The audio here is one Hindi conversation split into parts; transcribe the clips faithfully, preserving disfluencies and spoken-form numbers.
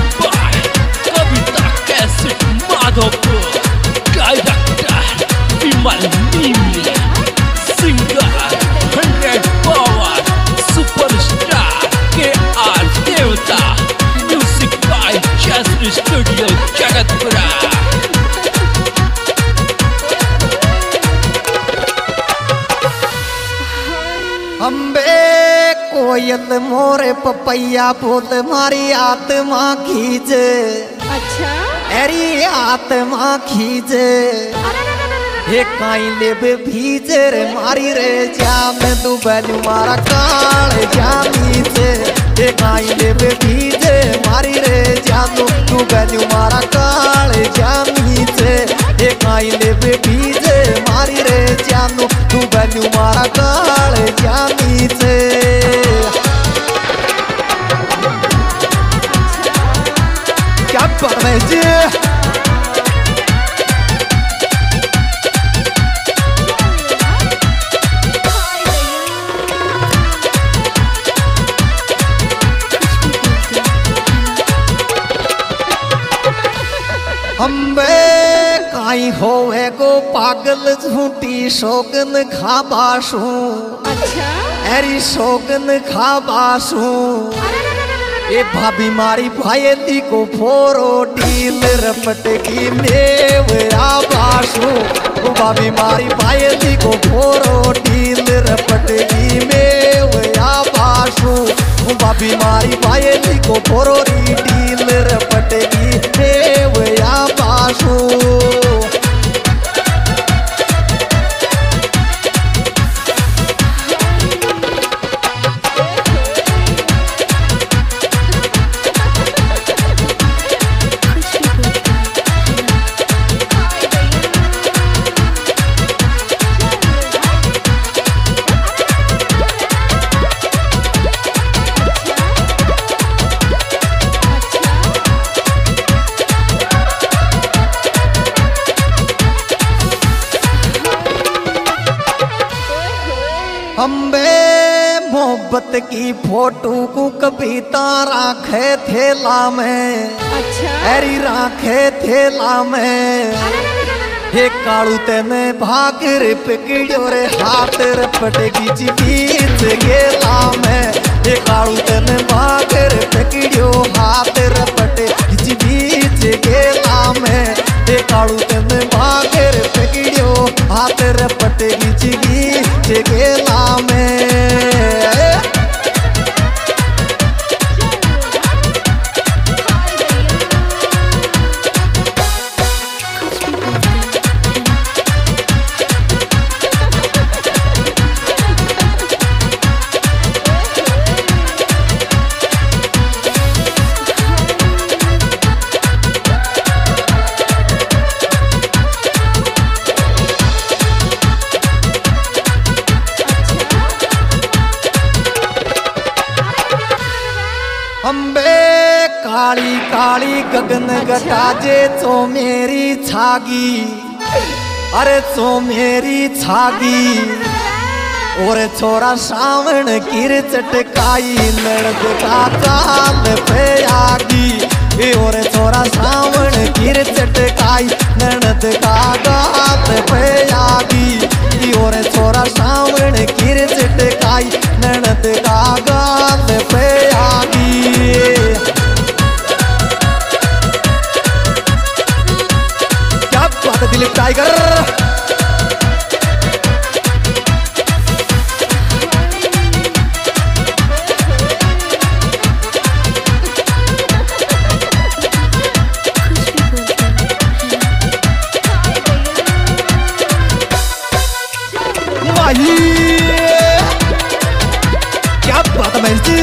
by Kavita Cassette Madhopur, director Vimal Nimli, singer one hundred Power, superstar K R Devta, music by Jasmine Studio Jagatpura. अम्बे कोयल मोरे पपैया बोल मारी आत्मा खींच। अच्छा एरी आत्मा खींच। हे काई लेब भीज रे मारी रे जाम तू बैलू मारा काल जामी से। हे काई लेब भीज मारी रे जाम तू बैलू मारा काल जामी से। हे काई लेब भीज मारी रे जाम तू बैलू मारा काल जामी से। क्या बात है जी। अम्बे काई होवे गो पागल झूठी शोगन खाबासू। अच्छा एरी शोगन खाबासू। ए भाभी मारी भाईली को फोरो डील रपट की मेव आबासू। ओ भाभी मारी भाईली को फोरो डील रपट की मेव आबासू। ओ भाभी मारी भाईली को फोरो डील रपट की मेव आबासू। अम्बे मोहब्बत की फोटो को कविता राखे थेला में। अच्छा एरी राखे थेला में। हे कालू तेने भाग रे पकड़ो रे हाथ रे पटकी बीच गेला में। हे कालू तेने भाग रे पकड़ो हाथ रे पटकी बीच गेला में। हे कालू तेने भाग रे पकड़ो हाथ रे पटकी बीच गेला में। अम्बे काली काली गगन गटाजे चो मेरी छागी। अरे चो मेरी छागी। और छोरा सावण गिर चटकाई नड़द का चाल पे आगी। और छोरा सावण गिर चटकाई नड़द का गात पे आगी। और छोरा सावण गिर चटकाई नड़द का गात पे आगी। क्या बात है दिलीप टाइगर। माही क्या बात है जी।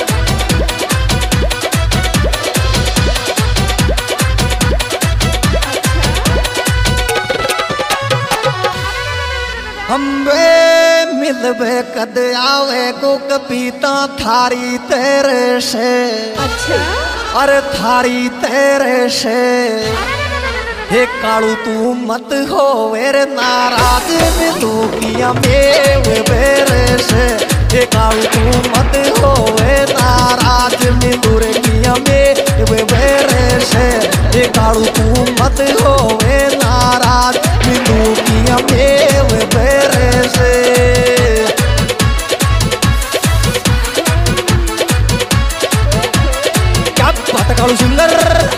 अम्बे मिलबे कद आवे को कविता थारी तेरे से। अच्छा अरे थारी तेरे से। हे कालू तू मत हो वेरे नाराज मिलू किया मेव बेरे से। हे कालू तू मत हो वे नाराज मिलू रे किया मेव बेरे ये काड़ू तू मत होवे नाराज बिंदु की मेव बेरे से क्या बात है काड़ू सुंदर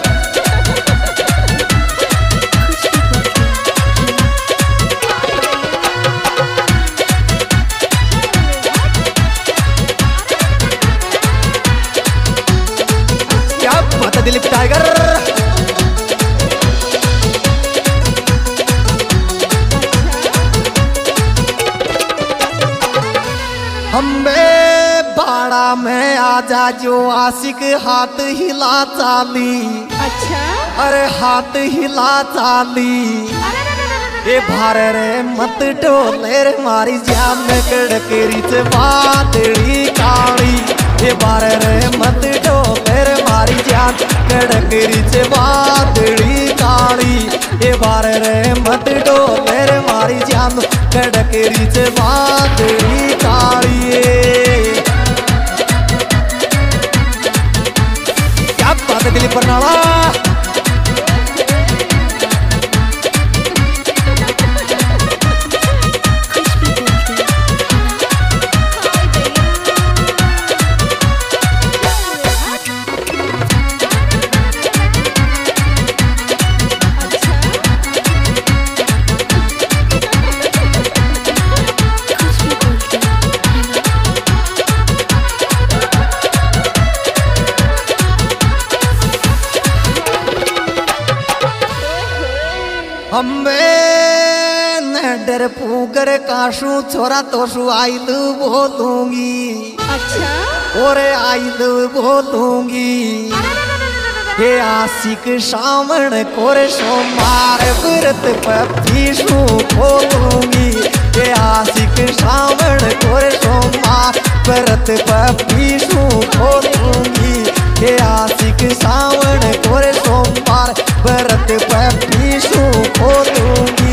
दिलीप टाइगर हमें बाड़ा में आजा जो आशिक हाथ हिला चाली। अच्छा अरे हाथ हिला चाली ए भार रे मत टोले रे मारी जान कड़केरी से बादड़ी काली ए भार रे मत टोले रे मारी जान कड़केरी से बादड़ी काली ए भार रे मत टोले रे मारी जान कड़केरी से बादड़ी काली क्या बात है दिलीप बरनाला हमें न डर पूकर काशू छोरा तोशु आइल बोलूंगी। अच्छा और आइल बोलूंगी हे आशिक सामण कोरे सोमार व्रत पीशू बोलूंगी हे आशिक सामण कोरे सोमार व्रत पीशू बोलूंगी हे आशिक सावण कोरे सोमवार व्रत पीशू खोलूंगी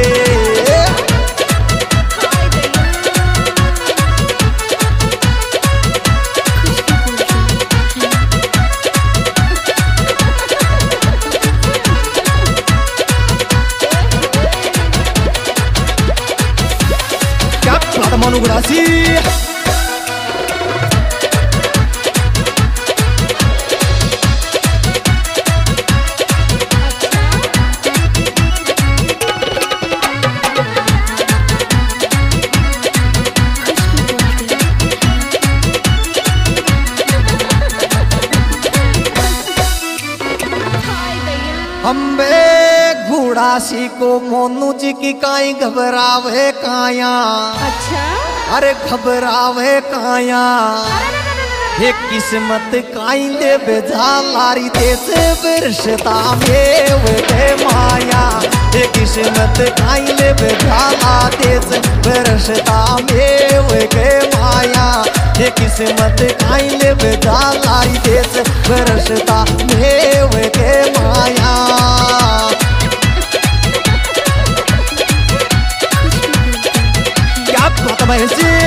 क्या बात मनु गुरासी हम्बे घोड़ासी को मोनू जी की काई घबरावे काया। अच्छा अरे घबरावे काया हे किस्मत काई ले बेजा लारी देश बिरसता मेव के माया हे किस्मत काई ले बेजा ला देश बिरसता मेव के माया हे किस्मत काई ले बेजा लारी देश बिरसता मेव के माया क्या बात है महेश जी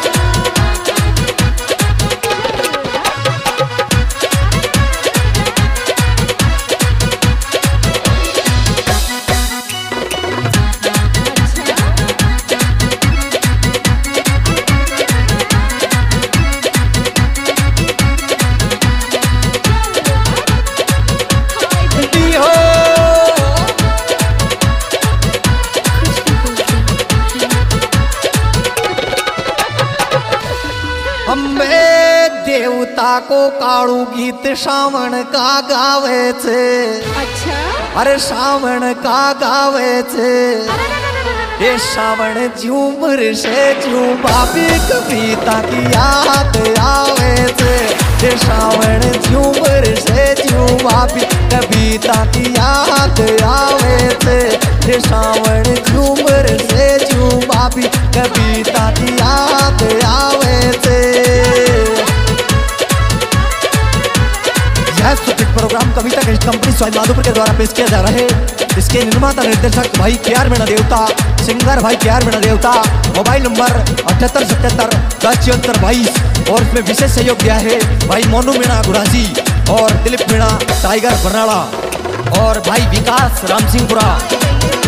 देवता को काड़ू गीत सावण का गावे छे। अच्छा अरे सावण का गावे छे ये सावण झूमर से झूमावी कविता की याद आवे छे ये सावण झूमर से झूमावी कविता की याद आवे छे ये सावण झूमर से झूमावी कविता की याद आवे छे। यह superhit programme Kavita Ganesh company Sawai Madhopur के द्वारा पेश किया जा रहा है। इसके निर्माता निर्देशक भाई के आर मीणा देवता, सिंगर भाई के आर मीणा देवता। मोबाइल नंबर अठहत्तर सतहत्तर दस छिहत्तर बाईस और इसमें विशेष सहयोग दिया है भाई मोनू मीणा गुरासी और दिलीप मीणा टाइगर बरनाला। और भाई विकास राम सिंहपुरा